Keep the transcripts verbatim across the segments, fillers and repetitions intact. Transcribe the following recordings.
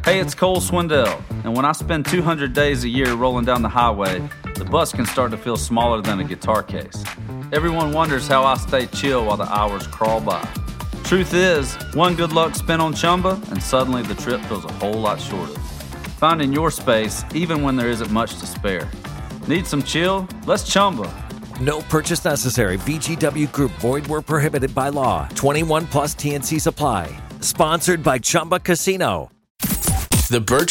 Hey, it's Cole Swindell, and when I spend two hundred days a year rolling down the highway, the bus can start to feel smaller than a guitar case. Everyone wonders how I stay chill while the hours crawl by. Truth is, one good luck spin on Chumba, and suddenly the trip feels a whole lot shorter. Finding your space, even when there isn't much to spare. Need some chill? Let's Chumba. No purchase necessary. V G W Group. Void where prohibited by law. twenty-one plus T N Cs apply. Sponsored by Chumba Casino. The Burt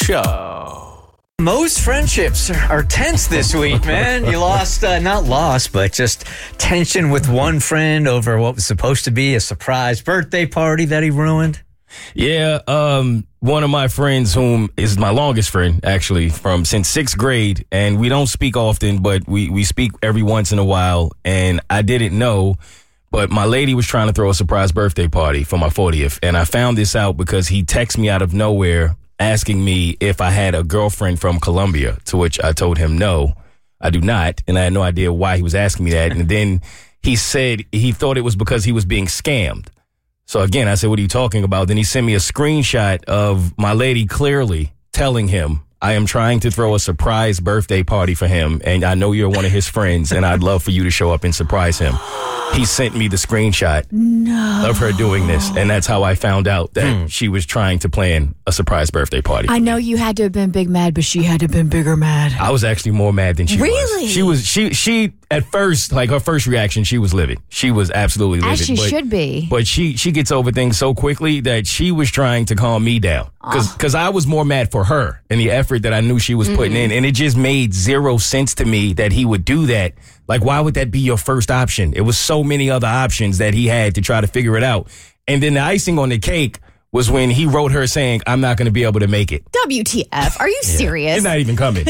Show. Most friendships are tense this week, man. You lost, uh, not lost, but just tension with one friend over what was supposed to be a surprise birthday party that he ruined. Yeah, um, one of my friends, whom is my longest friend, actually, from since sixth grade, and we don't speak often, but we, we speak every once in a while, and I didn't know, but my lady was trying to throw a surprise birthday party for my fortieth, and I found this out because he texted me out of nowhere asking me if I had a girlfriend from Colombia, to which I told him no, I do not, and I had no idea why he was asking me that, and then he said he thought it was because he was being scammed. So again, I said, what are you talking about? Then he sent me a screenshot of my lady clearly telling him, I am trying to throw a surprise birthday party for him, and I know you're one of his friends, and I'd love for you to show up and surprise him. He sent me the screenshot no. of her doing this, and that's how I found out that hmm. she was trying to plan a surprise birthday party. I know you had to have been big mad, but she had to have been bigger mad. I was actually more mad than she really? was. She was, she, she, at first, like her first reaction, she was livid. She was absolutely livid. As she but, should be. But she, she gets over things so quickly that she was trying to calm me down. Cause, oh. cause I was more mad for her and the effort that I knew she was putting mm-hmm. in. And it just made zero sense to me that he would do that. Like, why would that be your first option? It was so many other options that he had to try to figure it out. And then the icing on the cake was when he wrote her saying, I'm not going to be able to make it. W T F? Are you yeah. serious? You're not even coming.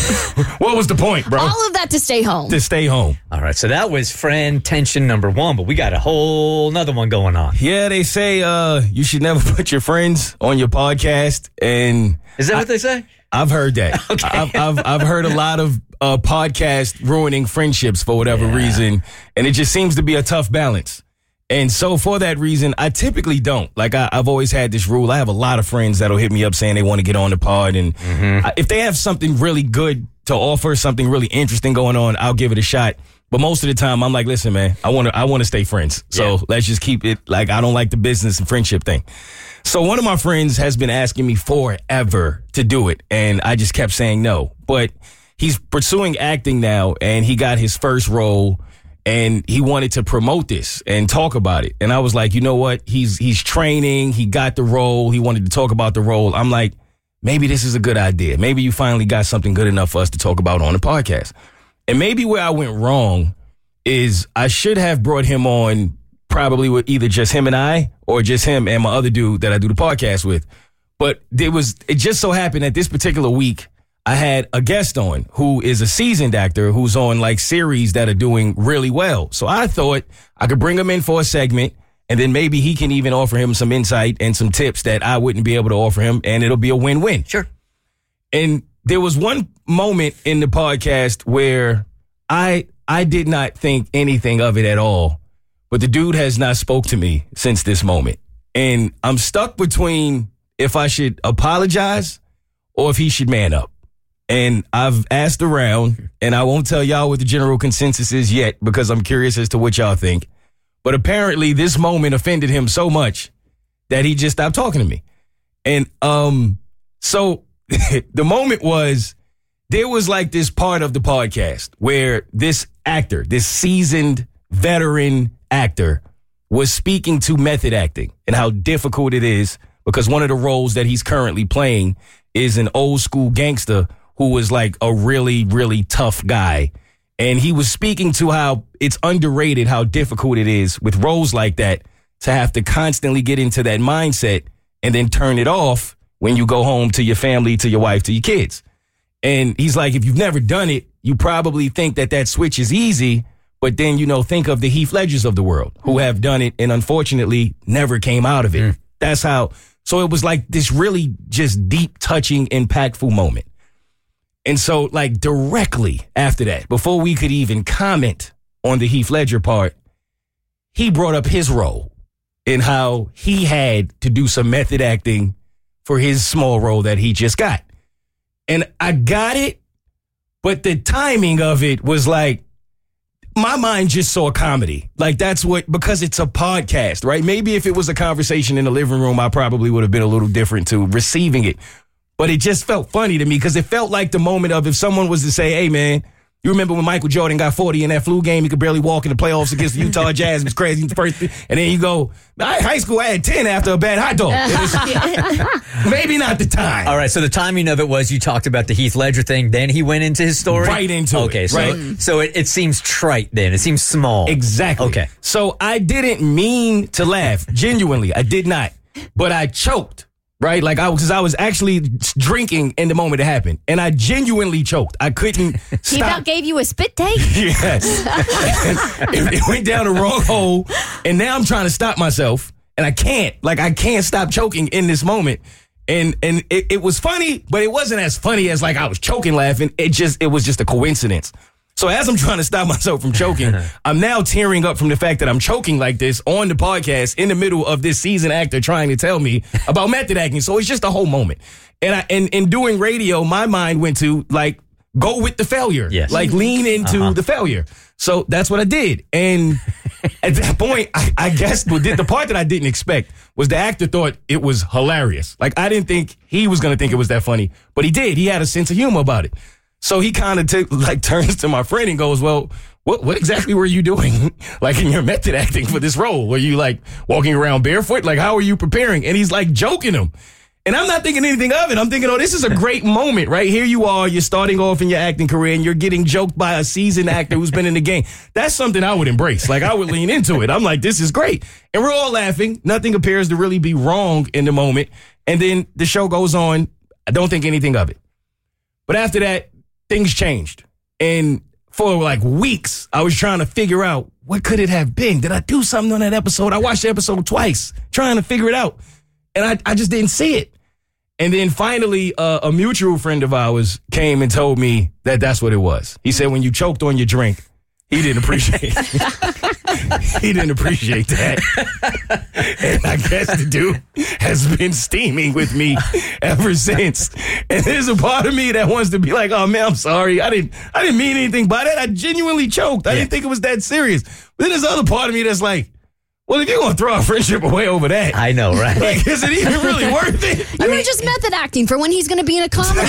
What was the point, bro? All of that to stay home. To stay home. All right, so that was friend tension number one, but we got a whole nother one going on. Yeah, they say uh, you should never put your friends on your podcast. And is that I, what they say? I've heard that. Okay. I've, I've, I've heard a lot of uh, podcasts ruining friendships for whatever yeah. reason, and it just seems to be a tough balance. And so for that reason, I typically don't. Like, I, I've always had this rule. I have a lot of friends that'll hit me up saying they want to get on the pod. And mm-hmm. I, if they have something really good to offer, something really interesting going on, I'll give it a shot. But most of the time, I'm like, listen, man, I want to I want to stay friends. So yeah. let's just keep it like I don't like the business and friendship thing. So one of my friends has been asking me forever to do it. And I just kept saying no. But he's pursuing acting now, and he got his first role. And he wanted to promote this and talk about it. And I was like, you know what? He's he's training. He got the role. He wanted to talk about the role. I'm like, maybe this is a good idea. Maybe you finally got something good enough for us to talk about on the podcast. And maybe where I went wrong is I should have brought him on probably with either just him and I or just him and my other dude that I do the podcast with. But there was it just so happened that this particular week, I had a guest on who is a seasoned actor who's on like series that are doing really well. So I thought I could bring him in for a segment, and then maybe he can even offer him some insight and some tips that I wouldn't be able to offer him, and it'll be a win-win. Sure. And there was one moment in the podcast where I I did not think anything of it at all, but the dude has not spoke to me since this moment. And I'm stuck between if I should apologize or if he should man up. And I've asked around, and I won't tell y'all what the general consensus is yet because I'm curious as to what y'all think. But apparently this moment offended him so much that he just stopped talking to me. And um, so the moment was, there was like this part of the podcast where this actor, this seasoned veteran actor, was speaking to method acting and how difficult it is because one of the roles that he's currently playing is an old school gangster who was like a really, really tough guy. And he was speaking to how it's underrated how difficult it is with roles like that to have to constantly get into that mindset and then turn it off when you go home to your family, to your wife, to your kids. And he's like, if you've never done it, you probably think that that switch is easy. But then, you know, think of the Heath Ledgers of the world who have done it and unfortunately never came out of it. Mm. That's how. So it was like this really just deep, touching, impactful moment. And so, like, directly after that, before we could even comment on the Heath Ledger part, he brought up his role and how he had to do some method acting for his small role that he just got. And I got it, but the timing of it was like, my mind just saw comedy. Like, that's what, because it's a podcast, right? Maybe if it was a conversation in the living room, I probably would have been a little different to receiving it. But it just felt funny to me because it felt like the moment of if someone was to say, hey, man, you remember when Michael Jordan got forty in that flu game? He could barely walk in the playoffs against the Utah Jazz. It was crazy. First, and then you go, high school, I had ten after a bad hot dog. Was, maybe not the time. All right, so the timing of it was you talked about the Heath Ledger thing, then he went into his story? Right into okay, it. so, Right. so it, it seems trite then. It seems small. Exactly. Okay. So I didn't mean to laugh. Genuinely, I did not. But I choked. Right? Like, I was, because I was actually drinking in the moment it happened. And I genuinely choked. I couldn't stop. He about gave you a spit take? Yes. it, it went down the wrong hole. And now I'm trying to stop myself. And I can't. Like, I can't stop choking in this moment. And and it, it was funny, but it wasn't as funny as, like, I was choking laughing. It just, it was just a coincidence. So as I'm trying to stop myself from choking, I'm now tearing up from the fact that I'm choking like this on the podcast in the middle of this seasoned actor trying to tell me about method acting. So it's just a whole moment. And I, and in doing radio, my mind went to, like, go with the failure. Yes. Like, lean into Uh-huh. the failure. So that's what I did. And at that point, I, I guess the, the part that I didn't expect was the actor thought it was hilarious. Like, I didn't think he was going to think it was that funny, but he did. He had a sense of humor about it. So he kind of t- like turns to my friend and goes, well, what what exactly were you doing, like, in your method acting for this role? Were you, like, walking around barefoot? Like, how are you preparing? And he's, like, joking him. And I'm not thinking anything of it. I'm thinking, oh, this is a great moment, right? Here you are. You're starting off in your acting career, and you're getting joked by a seasoned actor who's been in the game. That's something I would embrace. Like, I would lean into it. I'm like, this is great. And we're all laughing. Nothing appears to really be wrong in the moment. And then the show goes on. I don't think anything of it. But after that, things changed. And for like weeks, I was trying to figure out, what could it have been? Did I do something on that episode? I watched the episode twice, trying to figure it out. And I, I just didn't see it. And then finally, uh, a mutual friend of ours came and told me that that's what it was. He said, when you choked on your drink, he didn't appreciate it. He didn't appreciate that. And I guess the dude has been steaming with me ever since. And there's a part of me that wants to be like, oh, man, I'm sorry. I didn't I didn't mean anything by that. I genuinely choked. I yeah. didn't think it was that serious. But then there's other part of me that's like, well, if you're going to throw our friendship away over that. I know, right? Like, is it even really worth it? You I were mean, just method acting for when he's going to be in a comedy.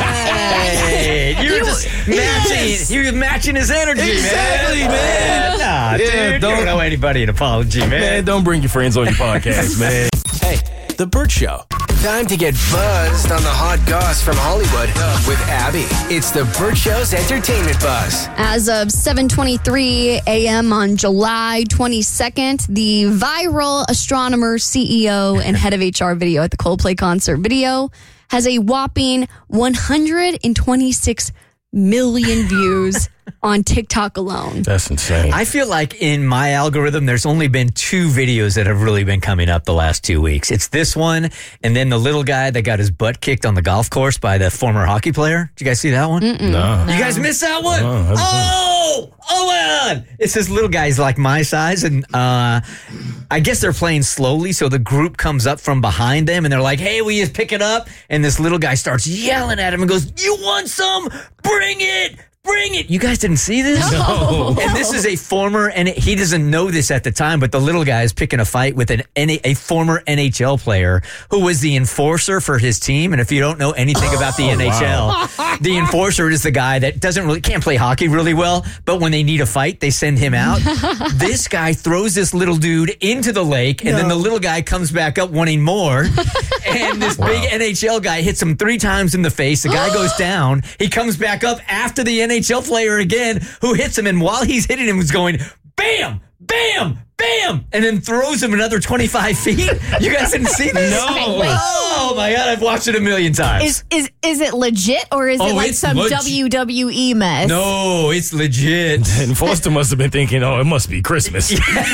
Hey, you were just matching. Yes. You were matching his energy, exactly, man. man. Nah, yeah, dude, don't, you don't owe anybody an apology, man. Man, don't bring your friends on your podcast, man. Hey, The Burt Show. Time to get buzzed on the hot goss from Hollywood with Abby. It's The Burt Show's Entertainment Buzz. As of seven twenty-three a.m. on July twenty-second, the viral astronomer, C E O, and head of H R video at the Coldplay concert video has a whopping one hundred twenty-six million views on TikTok alone. That's insane. I feel like in my algorithm, there's only been two videos that have really been coming up the last two weeks. It's this one, and then the little guy that got his butt kicked on the golf course by the former hockey player. Did you guys see that one? Mm-mm. No. You guys missed that one? No, oh! Oh, man! It's this little guy. He's like my size, and uh, I guess they're playing slowly, so the group comes up from behind them, and they're like, hey, will you pick it up? And this little guy starts yelling at him and goes, you want some? Bring it! Bring it. You guys didn't see this? No. And this is a former, and he doesn't know this at the time, but the little guy is picking a fight with an a former N H L player who was the enforcer for his team. And if you don't know anything about the oh, N H L, wow. the enforcer is the guy that doesn't really, can't play hockey really well, but when they need a fight, they send him out. This guy throws this little dude into the lake, and no. then the little guy comes back up wanting more. And this wow. big N H L guy hits him three times in the face. The guy goes down. He comes back up after the N H L player again, who hits him, and while he's hitting him, he's going, bam, bam, bam, and then throws him another twenty-five feet. You guys didn't see this? No. Wait. Oh my God, I've watched it a million times. Is is is it legit, or is oh, it like some legit. W W E mess? No, it's legit. And Foster must have been thinking, oh, it must be Christmas.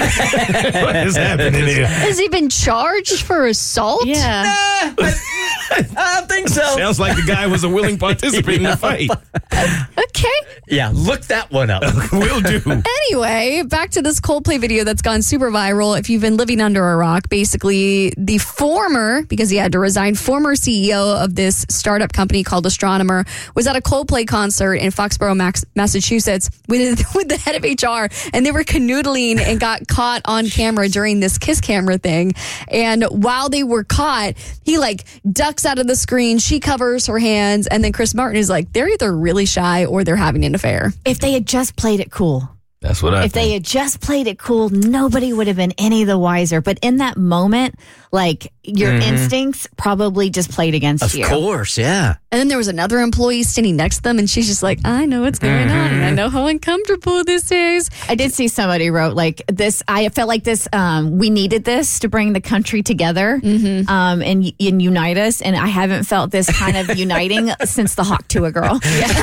What is happening here? Has he been charged for assault? Yeah. Nah, I don't think so. Sounds like the guy was a willing participant in the fight. Okay. Okay. Yeah, look that one up. Will do. Anyway, back to this Coldplay video that's gone super viral. If you've been living under a rock, basically the former, because he had to resign, former C E O of this startup company called Astronomer was at a Coldplay concert in Foxborough, Max, Massachusetts with, with the head of H R, and they were canoodling and got caught on camera during this kiss camera thing. And while they were caught, he like ducks out of the screen, she covers her hands, and then Chris Martin is like, they're either really shy or they're having an affair. If they had just played it cool. That's what I If think. they had just played it cool, nobody would have been any the wiser. But in that moment, like your Mm-hmm. instincts probably just played against Of you. course, yeah. And then there was another employee standing next to them, and she's just like, I know what's going on, and I know how uncomfortable this is. I did see somebody wrote like this. I felt like this. Um, we needed this to bring the country together Mm-hmm. um, and, and unite us. And I haven't felt this kind of uniting since the Hawk Tuah girl.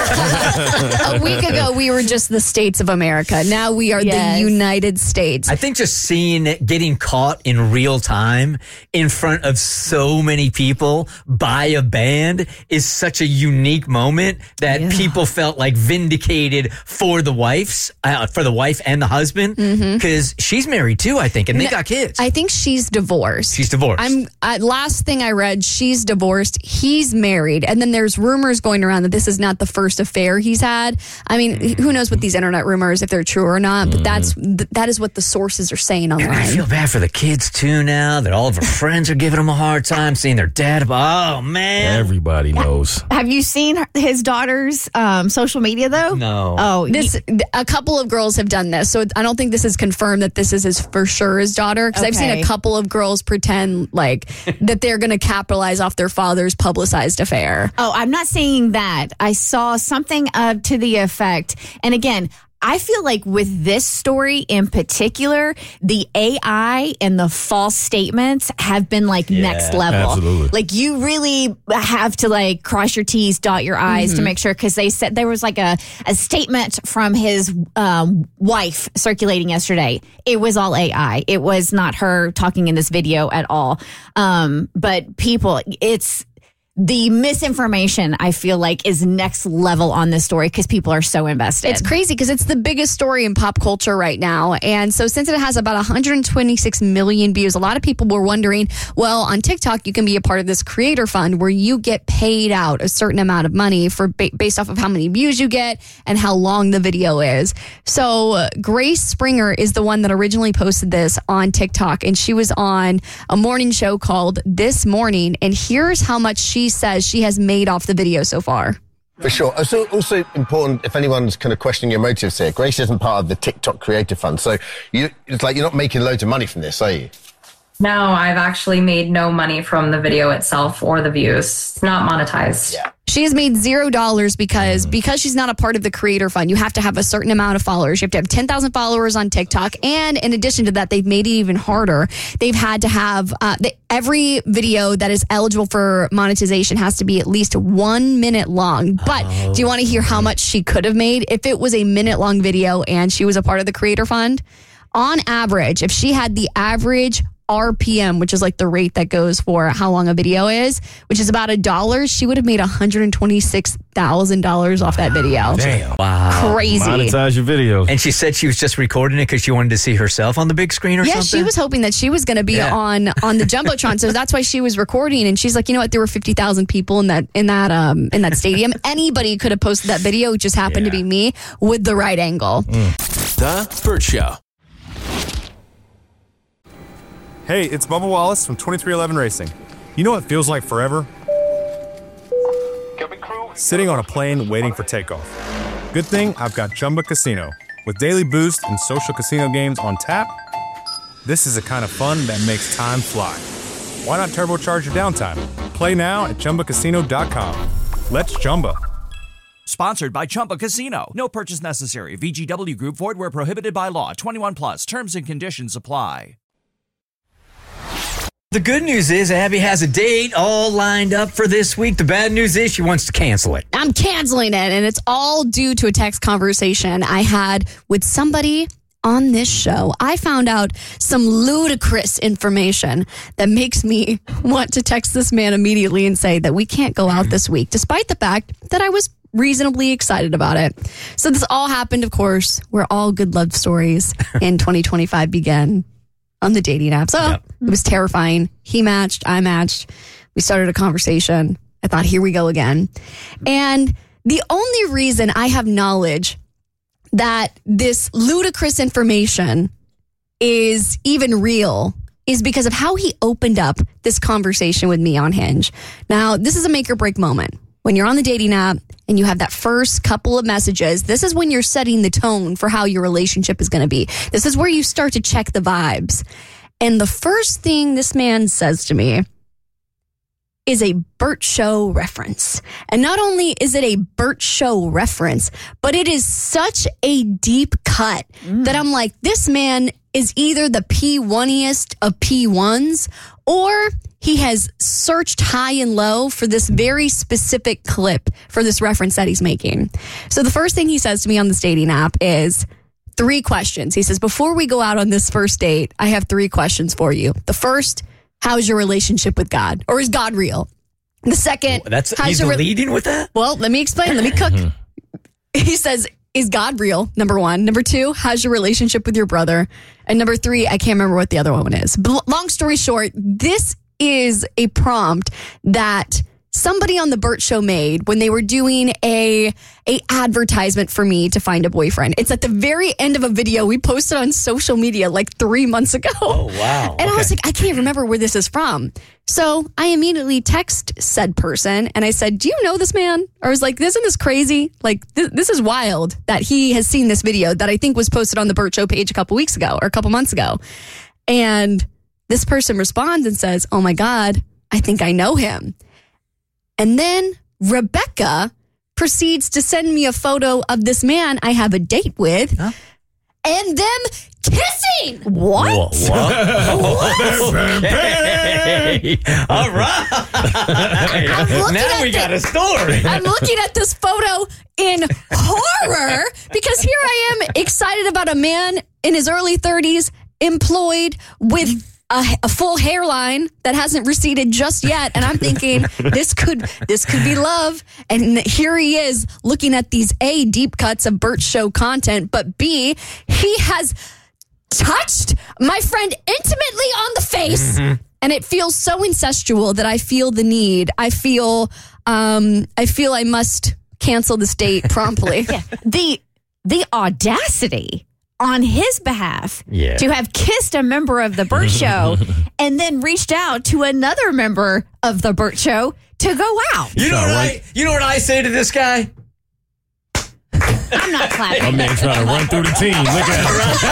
A week ago, we were just the states of America. Now we are Yes. the United States. I think just seeing it getting caught in real time in front of so many people by a band is such a unique moment that Yeah. people felt like vindicated for the wives, uh, for the wife and the husband, because she's married too, I think, and they No, got kids. I think she's divorced. She's divorced. I'm uh, last thing I read, she's divorced. He's married, and then there's rumors going around that this is not the first affair he's had. I mean, who knows with these internet rumors if they're true or not? But that's th- that is what the sources are saying And I online. feel bad for the kids too now that all of her friends are giving them a hard time seeing their dad. Oh man. Everybody knows. Have you seen her- his daughter's um, social media though? No. Oh, This a couple of girls have done this, so I don't think this is confirmed that this is his for sure his daughter. Because I've seen Okay. a couple of girls pretend like that they're going to capitalize off their father's publicized affair. Oh, I'm not saying that. I saw something uh, to the effect. And again, I feel like with this story in particular, the A I and the false statements have been like next level. absolutely. Like you really have to like cross your T's, dot your I's to make sure. Cause they said there was like a, a statement from his um, wife circulating yesterday. It was all A I. It was not her talking in this video at all. Um, but people, it's, the misinformation, I feel like, is next level on this story because people are so invested. It's crazy because it's the biggest story in pop culture right now. And so since it has about one hundred twenty-six million views, a lot of people were wondering, well, on TikTok, you can be a part of this creator fund where you get paid out a certain amount of money for ba- based off of how many views you get and how long the video is. So uh, Grace Springer is the one that originally posted this on TikTok, and she was on a morning show called This Morning. And here's how much she says she has made off the video so far. For sure. It's al- also important if anyone's kind of questioning your motives here. Grace isn't part of the TikTok Creator Fund, so you, it's like you're not making loads of money from this, are you? No, I've actually made no money from the video itself or the views. It's not monetized. Yeah. She has made zero dollars because because she's not a part of the creator fund. You have to have a certain amount of followers. You have to have ten thousand followers on TikTok, and in addition to that, they've made it even harder. They've had to have uh, the, every video that is eligible for monetization has to be at least one minute long. But do you want to hear how much she could have made if it was a minute long video and she was a part of the creator fund? On average, if she had the average R P M, which is like the rate that goes for how long a video is, which is about a dollar, she would have made one hundred twenty-six thousand dollars off that video. Damn. Wow. Crazy. Monetize your videos. And she said she was just recording it because she wanted to see herself on the big screen or Yeah, something? she was hoping that she was going to be Yeah. on on the jumbotron, so that's why she was recording. And she's like, you know what? There were fifty thousand people in that in that um in that stadium. Anybody could have posted that video. It just happened to be me with the right angle. The Burt Show. Hey, it's Bubba Wallace from twenty-three eleven Racing. You know what feels like forever? Sitting on a plane waiting for takeoff. Good thing I've got Chumba Casino. With daily boost and social casino games on tap, this is the kind of fun that makes time fly. Why not turbocharge your downtime? Play now at Chumba Casino dot com. Let's Chumba. Sponsored by Chumba Casino. No purchase necessary. V G W Group. Void where prohibited by law. twenty-one plus. Terms and conditions apply. The good news is Abby has a date all lined up for this week. The bad news is she wants to cancel it. I'm canceling it, and it's all due to a text conversation I had with somebody on this show. I found out some ludicrous information that makes me want to text this man immediately and say that we can't go out this week, despite the fact that I was reasonably excited about it. So this all happened, of course, where all good love stories in twenty twenty-five began on the dating app. So yep. It was terrifying. He matched, I matched. We started a conversation. I thought, here we go again. And the only reason I have knowledge that this ludicrous information is even real is because of how he opened up this conversation with me on Hinge. Now, this is a make or break moment. When you're on the dating app and you have that first couple of messages, this is when you're setting the tone for how your relationship is going to be. This is where you start to check the vibes. And the first thing this man says to me is a Burt Show reference. And not only is it a Burt Show reference, but it is such a deep cut mm. that I'm like, this man is either the P one-iest of P ones, or he has searched high and low for this very specific clip for this reference that he's making. So the first thing he says to me on this dating app is three questions. He says, before we go out on this first date, I have three questions for you. The first, how's your relationship with God? Or is God real? The second, that's how's he's your re- leading with that? Well, let me explain. Let me cook. He says, is God real? Number one. Number two, how's your relationship with your brother? And number three, I can't remember what the other one is. But long story short, this is a prompt that somebody on the Burt Show made when they were doing a a advertisement for me to find a boyfriend. It's at the very end of a video we posted on social media like three months ago. Oh, wow. And okay. I was like, I can't remember where this is from. So I immediately text said person and I said, do you know this man? Or I was like, isn't this crazy? Like, th- this is wild that he has seen this video that I think was posted on the Burt Show page a couple weeks ago or a couple months ago. And this person responds and says, oh my God, I think I know him. And then Rebecca proceeds to send me a photo of this man I have a date with huh? and them kissing. What? Whoa, what? Okay. All right. Now we the, got a story. I'm looking at this photo in horror because here I am excited about a man in his early thirties employed with A, a full hairline that hasn't receded just yet, and I'm thinking this could this could be love. And here he is looking at these A, deep cuts of Burt Show content, but B, he has touched my friend intimately on the face, mm-hmm. and it feels so incestual that I feel the need. I feel um, I feel I must cancel this date promptly. yeah. The the audacity on his behalf yeah. to have kissed a member of the Burt Show and then reached out to another member of the Burt Show to go out. You know what I, you know what I say to this guy? I'm not clapping. My man trying to run through the team. Look at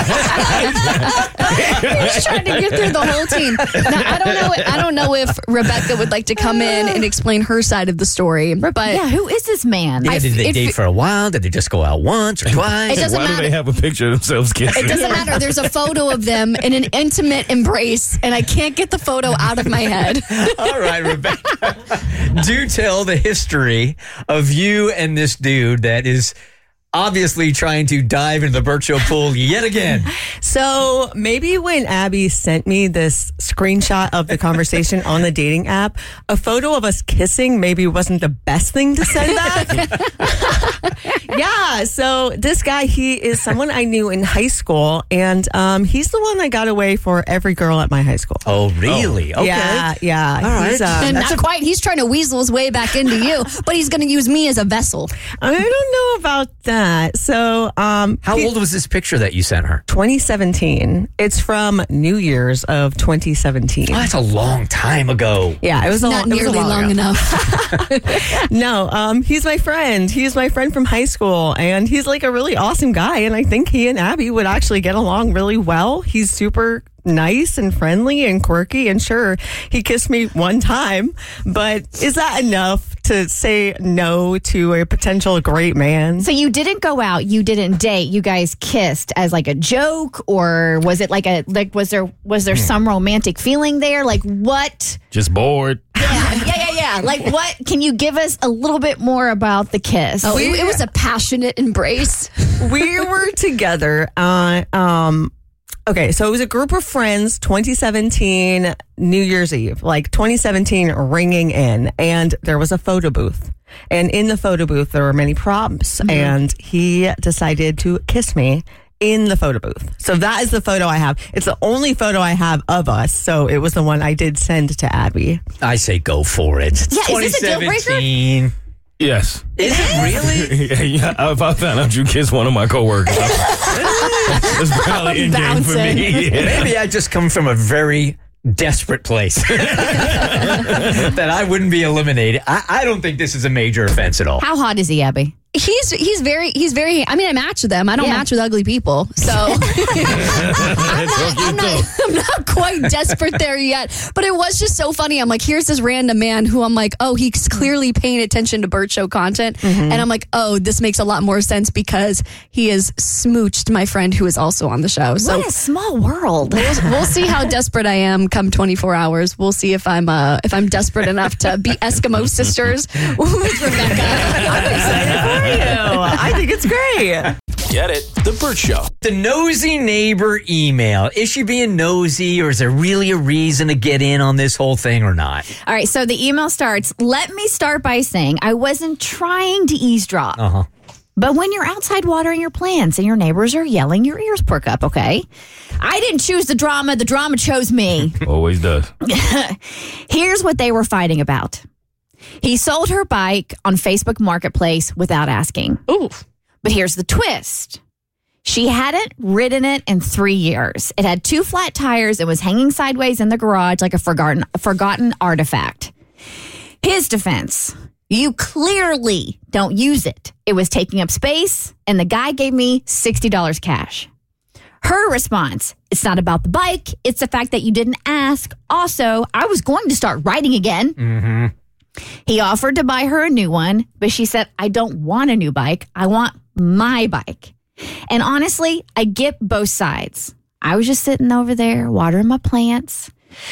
him. He's trying to get through the whole team. Now, I don't know. I don't know if Rebecca would like to come in and explain her side of the story. But yeah, who is this man? Yeah, I, did they if, date for a while? Did they just go out once or twice? It doesn't Why matter. do they have a picture of themselves kissing? It doesn't matter. There's a photo of them in an intimate embrace, and I can't get the photo out of my head. All right, Rebecca. Do tell the history of you and this dude that is obviously trying to dive into the Burt Show pool yet again. So maybe when Abby sent me this screenshot of the conversation on the dating app, a photo of us kissing maybe wasn't the best thing to send back. Yeah, so this guy, he is someone I knew in high school, and um, he's the one I got away for every girl at my high school. Oh, really? Oh. Okay. Yeah, yeah. All right. He's, uh, and not a- quite. He's trying to weasel his way back into you, but he's going to use me as a vessel. I don't know about that. So, um, how old was this picture that you sent her? twenty seventeen. It's from New Year's of twenty seventeen. Oh, that's a long time ago. Yeah, it was a, not it was nearly a long ago. enough. No, um, he's my friend. He's my friend from high school, and he's like a really awesome guy. And I think he and Abby would actually get along really well. He's super nice and friendly and quirky, and sure, he kissed me one time, but is that enough to say no to a potential great man? So you didn't go out, you didn't date, you guys kissed as like a joke, or was it like a like was there was there some romantic feeling there? Like what? Just bored. Yeah, yeah, yeah, yeah. Like what? Can you give us a little bit more about the kiss? Oh, it, it was a passionate embrace. We were together. Uh, um. Okay, so it was a group of friends, twenty seventeen New Year's Eve, like twenty seventeen ringing in, and there was a photo booth. And in the photo booth, there were many props, mm-hmm. and he decided to kiss me in the photo booth. So that is the photo I have. It's the only photo I have of us, so it was the one I did send to Abby. I say go for it. It's yeah, is this a deal breaker? Yes. Is it really? yeah, yeah, if I found out you kissed one of my coworkers, that's probably in game for me. Yeah. Maybe I just come from a very desperate place that I wouldn't be eliminated. I, I don't think this is a major offense at all. How hot is he, Abby? He's he's very he's very. I mean, I match with them. I don't Yeah. match with ugly people, so I'm, not, I'm, not, I'm not quite desperate there yet. But it was just so funny. I'm like, here's this random man who I'm like, oh, he's clearly paying attention to Burt Show content, Mm-hmm. and I'm like, oh, this makes a lot more sense because he has smooched my friend who is also on the show. So What a small world. We'll, we'll see how desperate I am come twenty-four hours. We'll see if I'm uh, if I'm desperate enough to be Eskimo sisters with Rebecca. I'm excited for you. I think it's great. Get it? The Burt Show. The nosy neighbor email. Is she being nosy, or is there really a reason to get in on this whole thing or not? All right, so the email starts, let me start by saying I wasn't trying to eavesdrop. Uh-huh. But when you're outside watering your plants and your neighbors are yelling, your ears perk up, okay? I didn't choose the drama. The drama chose me. Always does. Here's what they were fighting about. He sold her bike on Facebook Marketplace without asking. Ooh. But here's the twist. She hadn't ridden it in three years. It had two flat tires and was hanging sideways in the garage like a forgotten, forgotten artifact. His defense. You clearly don't use it. It was taking up space, and the guy gave me sixty dollars cash. Her response, it's not about the bike. It's the fact that you didn't ask. Also, I was going to start riding again. Mm-hmm. He offered to buy her a new one, but she said, I don't want a new bike. I want my bike. And honestly, I get both sides. I was just sitting over there watering my plants.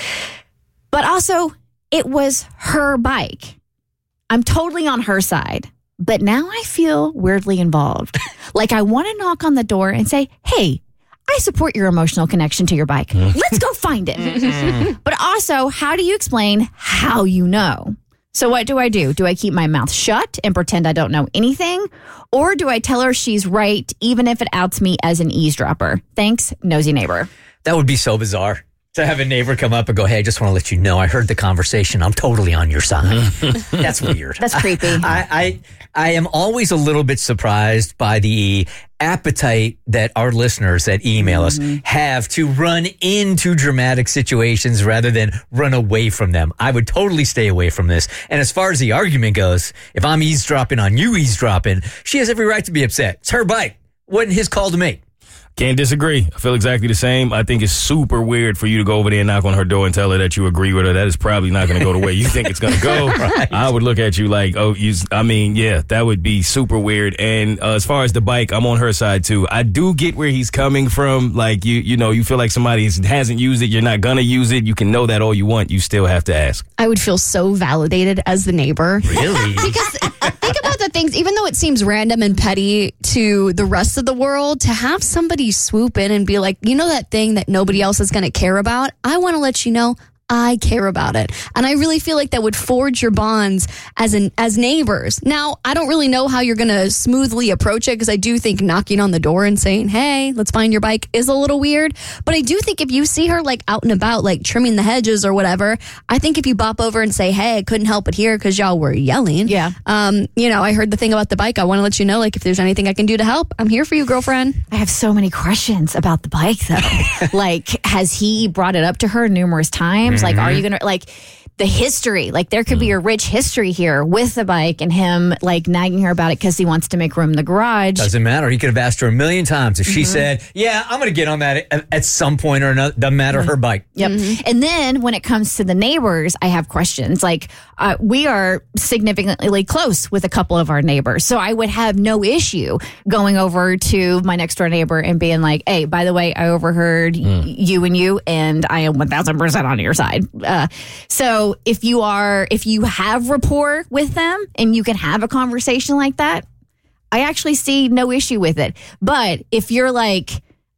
But also, it was her bike. I'm totally on her side. But now I feel weirdly involved. Like I want to knock on the door and say, hey, I support your emotional connection to your bike. Let's go find it. But also, how do you explain how you know? So what do I do? Do I keep my mouth shut and pretend I don't know anything? Or do I tell her she's right, even if it outs me as an eavesdropper? Thanks, nosy neighbor. That would be so bizarre. To have a neighbor come up and go, hey, I just want to let you know, I heard the conversation. I'm totally on your side. That's weird. That's creepy. I, I I am always a little bit surprised by the appetite that our listeners that email us mm-hmm. have to run into dramatic situations rather than run away from them. I would totally stay away from this. And as far as the argument goes, if I'm eavesdropping on you eavesdropping, she has every right to be upset. It's her bike. Wasn't his call to make. Can't disagree. I feel exactly the same. I think it's super weird for you to go over there and knock on her door and tell her that you agree with her. That is probably not going to go the way you think it's going to go. Right. I would look at you like, oh, you, I mean, yeah, that would be super weird. And uh, as far as the bike, I'm on her side too. I do get where he's coming from. Like, you you know, you feel like somebody hasn't used it. You're not going to use it. You can know that all you want. You still have to ask. I would feel so validated as the neighbor. Really? Because think about the things, even though it seems random and petty to the rest of the world, to have somebody swoop in and be like, you know that thing that nobody else is going to care about? I want to let you know I care about it. And I really feel like that would forge your bonds as an as neighbors. Now, I don't really know how you're going to smoothly approach it because I do think knocking on the door and saying, hey, let's find your bike is a little weird. But I do think if you see her like out and about, like trimming the hedges or whatever, I think if you bop over and say, hey, I couldn't help it here because y'all were yelling. Yeah. Um, you know, I heard the thing about the bike. I want to let you know, like, if there's anything I can do to help, I'm here for you, girlfriend. I have so many questions about the bike, though. Like, has he brought it up to her numerous times? Like, are you going to, like, the history, like, there could be a rich history here with the bike and him, like, nagging her about it because he wants to make room in the garage. Doesn't matter. He could have asked her a million times. If she mm-hmm. said, yeah, I'm going to get on that at, at some point or another, doesn't matter, mm-hmm. her bike. Yep. Mm-hmm. And then when it comes to the neighbors, I have questions. Like, uh, we are significantly close with a couple of our neighbors. So I would have no issue going over to my next door neighbor and being like, hey, by the way, I overheard mm. y- you and you, and I am one thousand percent on your side. Uh, so if you are, if you have rapport with them and you can have a conversation like that, I actually see no issue with it. But if you're like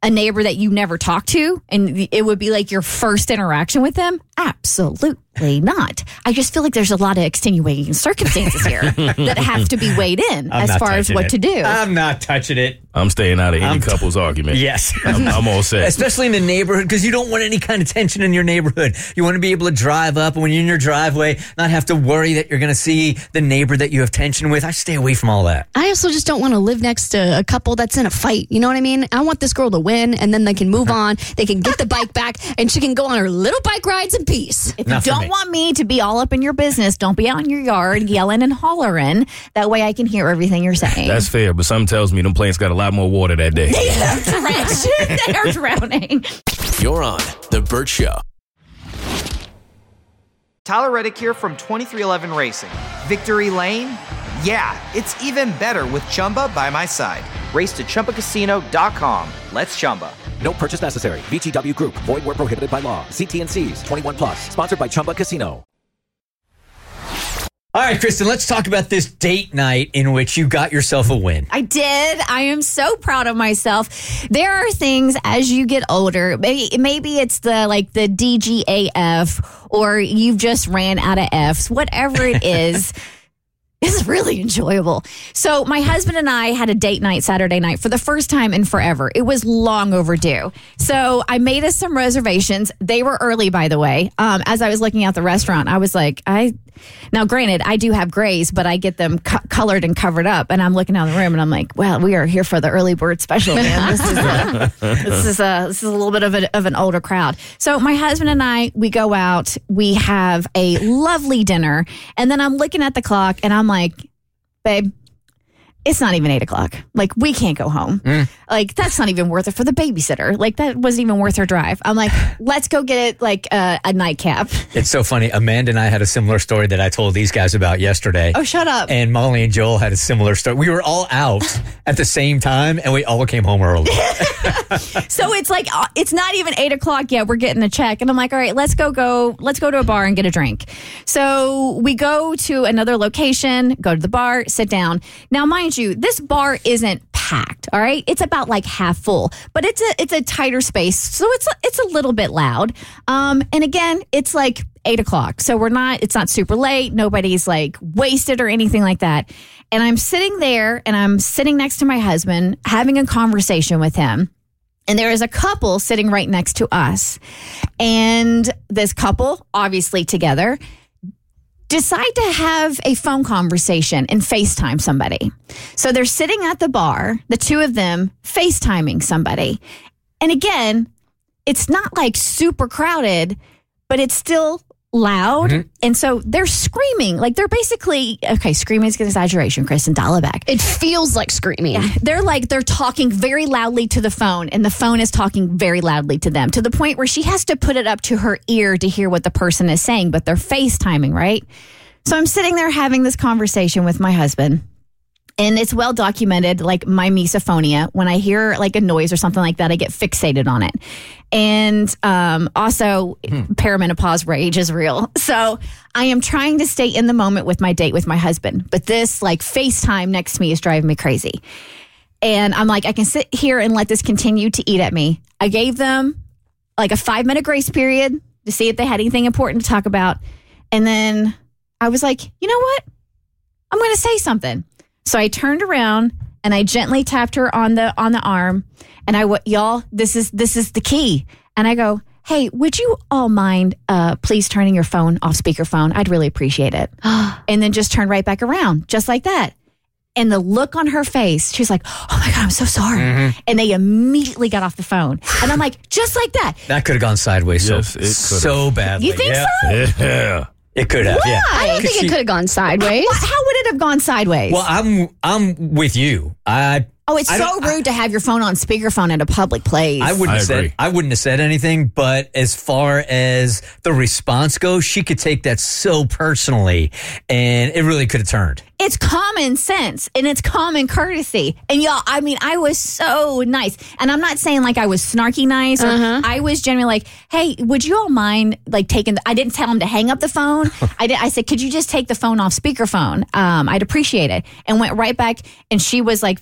a neighbor that you never talk to and it would be like your first interaction with them? Absolutely not. I just feel like there's a lot of extenuating circumstances here that have to be weighed in I'm as not far as touching what it. to do. I'm not touching it. I'm staying out of any I'm t- couple's argument. Yes. I'm, I'm all set. Especially in the neighborhood, because you don't want any kind of tension in your neighborhood. You want to be able to drive up, and when you're in your driveway, not have to worry that you're going to see the neighbor that you have tension with. I stay away from all that. I also just don't want to live next to a couple that's in a fight. You know what I mean? I want this girl to win, and then they can move on. They can get the bike back, and she can go on her little bike rides in peace. If you don't want me to be all up in your business, don't be out in your yard yelling and hollering. That way I can hear everything you're saying. That's fair, but something tells me them plants got a lot more water that day. They are drenched. They are drowning. You're on The Burt Show. Tyler Reddick here from twenty-three eleven Racing. Victory Lane? Yeah, it's even better with Chumba by my side. Race to Chumba Casino dot com. Let's Chumba. No purchase necessary. V G W Group. Void where prohibited by law. See T N Cs. twenty-one plus. Sponsored by Chumba Casino. All right, Kristen, let's talk about this date night in which you got yourself a win. I did. I am so proud of myself. There are things as you get older, maybe, maybe it's the like the D G A F or you've just ran out of Fs, whatever it is. It's really enjoyable. So my husband and I had a date night Saturday night for the first time in forever. It was long overdue. So I made us some reservations. They were early, by the way. Um, as I was looking at the restaurant, I was like, I now granted, I do have grays, but I get them co- colored and covered up. And I'm looking down the room and I'm like, well, we are here for the early bird special, man. This is a, this is a, this is a little bit of, a, of an older crowd. So my husband and I, we go out, we have a lovely dinner. And then I'm looking at the clock and I'm like, babe, it's not even eight o'clock. Like, we can't go home. Mm. Like, that's not even worth it for the babysitter. Like, that wasn't even worth her drive. I'm like, let's go get it, like, uh, a nightcap. It's so funny. Amanda and I had a similar story that I told these guys about yesterday. Oh, shut up. And Molly and Joel had a similar story. We were all out at the same time, and we all came home early. So it's like, uh, it's not even eight o'clock yet. We're getting a check. And I'm like, all right, let's go, go, let's go to a bar and get a drink. So we go to another location, go to the bar, sit down. Now, mind you, this bar isn't packed, all right? It's about like half full, but it's a it's a tighter space, so it's a, it's a little bit loud. Um, and again, it's like eight o'clock, so we're not. It's not super late. Nobody's like wasted or anything like that. And I'm sitting there, and I'm sitting next to my husband, having a conversation with him. And there is a couple sitting right next to us, and this couple, obviously together, decide to have a phone conversation and FaceTime somebody. So they're sitting at the bar, the two of them FaceTiming somebody. And again, it's not like super crowded, but it's still loud. Mm-hmm. And so they're screaming. Like, they're basically, okay, screaming is an exaggeration, Kristen, dial it back. It feels like screaming. Yeah, they're like, they're talking very loudly to the phone, and the phone is talking very loudly to them, to the point where she has to put it up to her ear to hear what the person is saying, but they're FaceTiming, right? So I'm sitting there having this conversation with my husband. And it's well documented, like my misophonia. When I hear like a noise or something like that, I get fixated on it. And um, also, hmm. perimenopause rage is real. So I am trying to stay in the moment with my date with my husband. But this like FaceTime next to me is driving me crazy. And I'm like, I can sit here and let this continue to eat at me. I gave them like a five minute grace period to see if they had anything important to talk about. And then I was like, you know what? I'm going to say something. So I turned around and I gently tapped her on the on the arm, and I went, y'all, this is this is the key. And I go, hey, would you all mind uh, please turning your phone off speakerphone? I'd really appreciate it. And then just turn right back around, just like that. And the look on her face, she's like, oh my God, I'm so sorry. Mm-hmm. And they immediately got off the phone. And I'm like, just like that. That could have gone sideways yes, so, it so badly. You think yeah. so? Yeah. It could have, Why? yeah. I don't think she, it could have gone sideways. How would it have gone sideways? Well, I'm I'm with you. I Oh, it's I so rude I, to have your phone on speakerphone at a public place. I wouldn't I have agree. said I wouldn't have said anything, but as far as the response goes, she could take that so personally, and it really could have turned. It's common sense and it's common courtesy. And y'all, I mean, I was so nice. And I'm not saying like I was snarky nice. Or uh-huh. I was generally like, hey, would you all mind like taking, the, I didn't tell him to hang up the phone. I did. I said, could you just take the phone off speakerphone? Um, I'd appreciate it. And went right back. And she was like, very like, oh my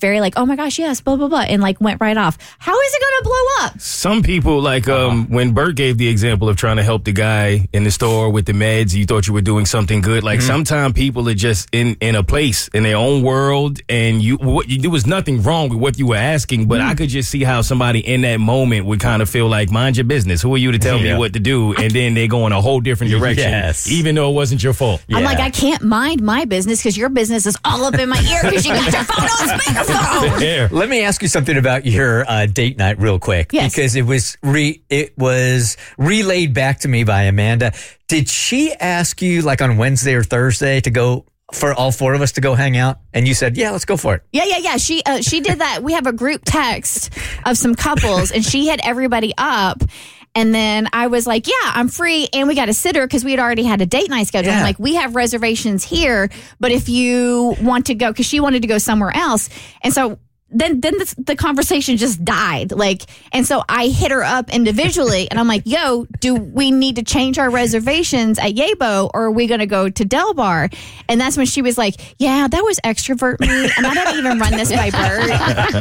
my gosh, yes, blah, blah, blah, and like went right off. How is it going to blow up? Some people, like um, when Bert gave the example of trying to help the guy in the store with the meds, you thought you were doing something good. Like mm-hmm. sometimes people are just in, in a place in their own world, and you, what, you there was nothing wrong with what you were asking, but mm-hmm. I could just see how somebody in that moment would kind of feel like, mind your business. Who are you to tell yeah. me what to do? And then they go in a whole different direction, yes. even though it wasn't your fault. Yeah. I'm like, I can't mind my business because your business is all up in my ear because you got your phone on speakerphone. Let me ask you something about your uh, date night real quick, yes. because it was re- it was relayed back to me by Amanda. Did she ask you like on Wednesday or Thursday to go for all four of us to go hang out? And you said, yeah, let's go for it. Yeah, yeah, yeah. She uh, she did that. We have a group text of some couples, and she had everybody up. And then I was like, yeah, I'm free. And we got a sitter because we had already had a date night scheduled. Yeah. I'm like, we have reservations here. But if you want to go, because she wanted to go somewhere else. And so then then the, the conversation just died. Like, and so I hit her up individually. And I'm like, yo, do we need to change our reservations at Yabo, or are we going to go to Del Bar? And that's when she was like, yeah, that was extrovert me. And I didn't even run this by Bert.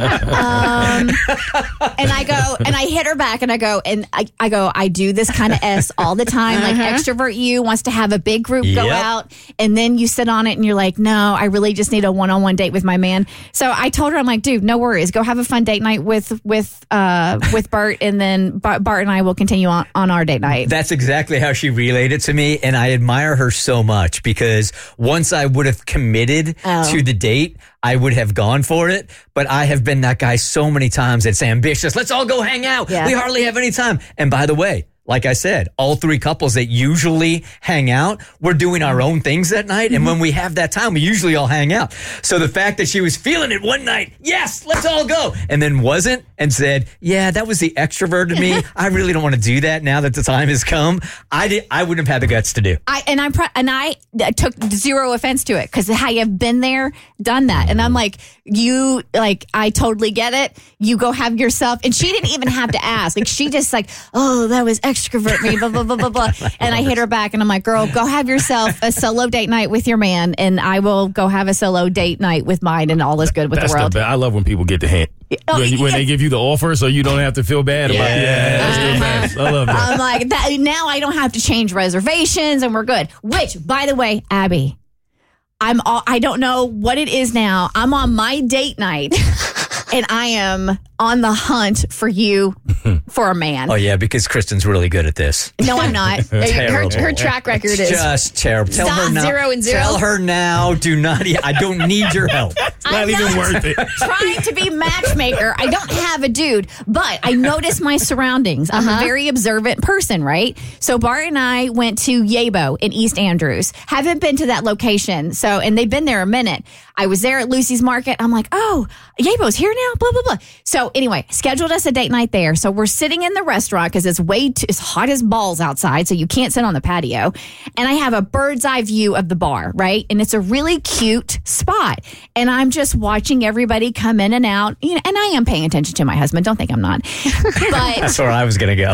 Um, and I go, and I hit her back and I go, and I, I go, I do this kind of S all the time. Like uh-huh. extrovert you wants to have a big group go Yep. out, and then you sit on it and you're like, no, I really just need a one-on-one date with my man. So I told her, I'm like, dude, no worries. Go have a fun date night with with uh, with Bert, and then Bart and I will continue on, on our date night. That's exactly how she relayed it to me, and I admire her so much because once I would have committed Oh. to the date, I would have gone for it. But I have been that guy so many times that's ambitious. Let's all go hang out. Yeah. We hardly have any time. And by the way, like I said, all three couples that usually hang out, we're doing our own things that night. Mm-hmm. And when we have that time, we usually all hang out. So the fact that she was feeling it one night, yes, let's all go. And then wasn't and said, yeah, that was the extrovert of me. I really don't want to do that now that the time has come. I did, I wouldn't have had the guts to do. I and I'm pro- and I took zero offense to it because I have been there, done that, and I'm like, you like, I totally get it. You go have yourself, and she didn't even have to ask. Like she just like, oh, that was extrovert me, blah blah blah blah blah. And I hit her back, and I'm like, girl, go have yourself a solo date night with your man, and I will go have a solo date night with mine, and all is good with That's the world. The best. I love when people get the hint. Oh, when when yeah. they give you the offer, so you don't have to feel bad about it. Yeah, that's the best. I love that. I'm like, that, now I don't have to change reservations, and we're good. Which, by the way, Abby, I'm all, I don't know what it is now. I'm on my date night, and I am on the hunt for you for a man. Oh, yeah, because Kristen's really good at this. No, I'm not. her, Terrible. her track record is just terrible. Tell Stop, her now. zero and zero. Tell her now. Do not. I don't need your help. It's not I'm even not worth it. trying to be matchmaker. I don't have a dude, but I notice my surroundings. I'm Uh-huh. a very observant person, right? So Bart and I went to Yabo in East Andrews. Haven't been to that location, so and they've been there a minute. I was there at Lucy's Market. I'm like, oh, Yabo's here now. Blah blah blah. So anyway, scheduled us a date night there. So we're sitting in the restaurant because it's way too, it's hot as balls outside, so you can't sit on the patio. And I have a bird's eye view of the bar, right? And it's a really cute spot. And I'm just watching everybody come in and out. You know, and I am paying attention to my husband. Don't think I'm not. But That's where I was going to go.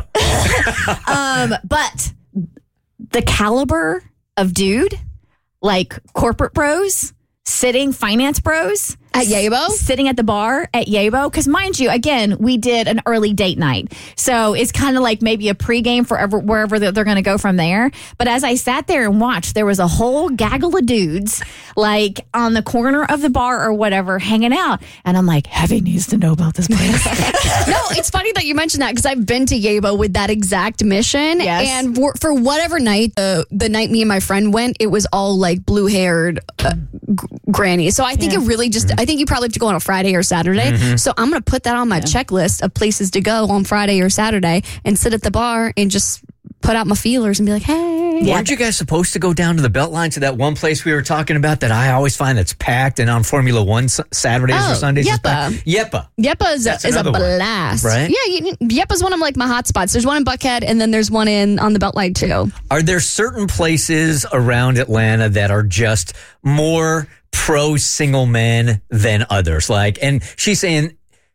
um, but the caliber of dude, like corporate bros, sitting finance bros At Yabo? sitting at the bar at Yabo. Because mind you, again, we did an early date night. So it's kind of like maybe a pregame for ever, wherever they're, they're going to go from there. But as I sat there and watched, there was a whole gaggle of dudes like on the corner of the bar or whatever hanging out. And I'm like, Heavy needs to know about this place. No, it's funny that you mentioned that because I've been to Yabo with that exact mission. Yes. And for, for whatever night, the the night me and my friend went, it was all like blue haired uh, g- grannies. So I think Yeah. it really just, I think you probably have to go on a Friday or Saturday. Mhm. So I'm going to put that on my checklist of places to go on Friday or Saturday and sit at the bar and just put out my feelers and be like, hey. Weren't you guys supposed to go down to the Beltline to that one place we were talking about that I always find that's packed and on Formula One s- Saturdays Oh, or Sundays? is Yepa. packed? Yepa. Yepa is a, That's is a another one, blast. right? Yeah, you, Yepa's one of like my hot spots. There's one in Buckhead and then there's one in on the Beltline too. Are there certain places around Atlanta that are just more pro single men than others? Like, and she's saying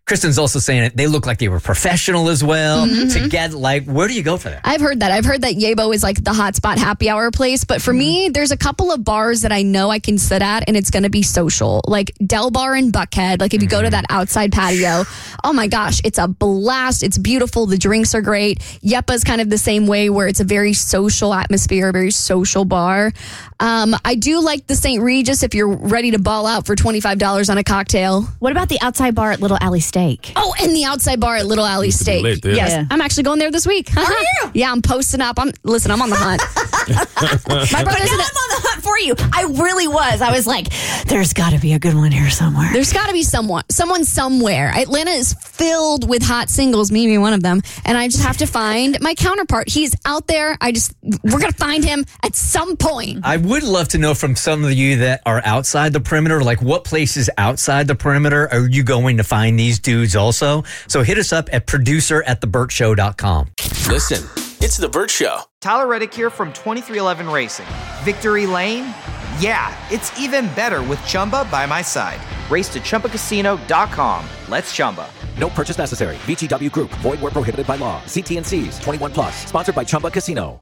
Kristen's also saying it. They look like they were professional as well. Mhm. To get like, where do you go for that? I've heard that. I've heard that Yebo is like the hotspot happy hour place. But for me, there's a couple of bars that I know I can sit at and it's going to be social. Like Del Bar in Buckhead. Like if you go to that outside patio, oh my gosh, it's a blast. It's beautiful. The drinks are great. Yeppa's kind of the same way where it's a very social atmosphere, a very social bar. Um, I do like the Saint Regis if you're ready to ball out for twenty-five dollars on a cocktail. What about the outside bar at Little Alley Steak? Oh, and the outside bar at Little Alley Steak. lit there. Yes, Yeah. I'm actually going there this week. Are you? Yeah, I'm posting up. I'm listen. I'm on the hunt. My But brother's now in I'm on the hunt for you. I really was. I was like, there's got to be a good one here somewhere. There's got to be someone, someone somewhere. Atlanta is filled with hot singles, me being one of them, and I just have to find my counterpart. He's out there. I just, we're gonna find him at some point. I would love to know from some of you that are outside the perimeter, like what places outside the perimeter are you going to find these dudes also? So hit us up at producer at the burt show dot com. Listen, it's The Burt Show. Tyler Reddick here from twenty-three eleven Racing. Victory Lane? Yeah, it's even better with Chumba by my side. Race to Chumba Casino dot com. Let's Chumba. No purchase necessary. V G W Group. Void where prohibited by law. See T and C's. twenty-one plus. Sponsored by Chumba Casino.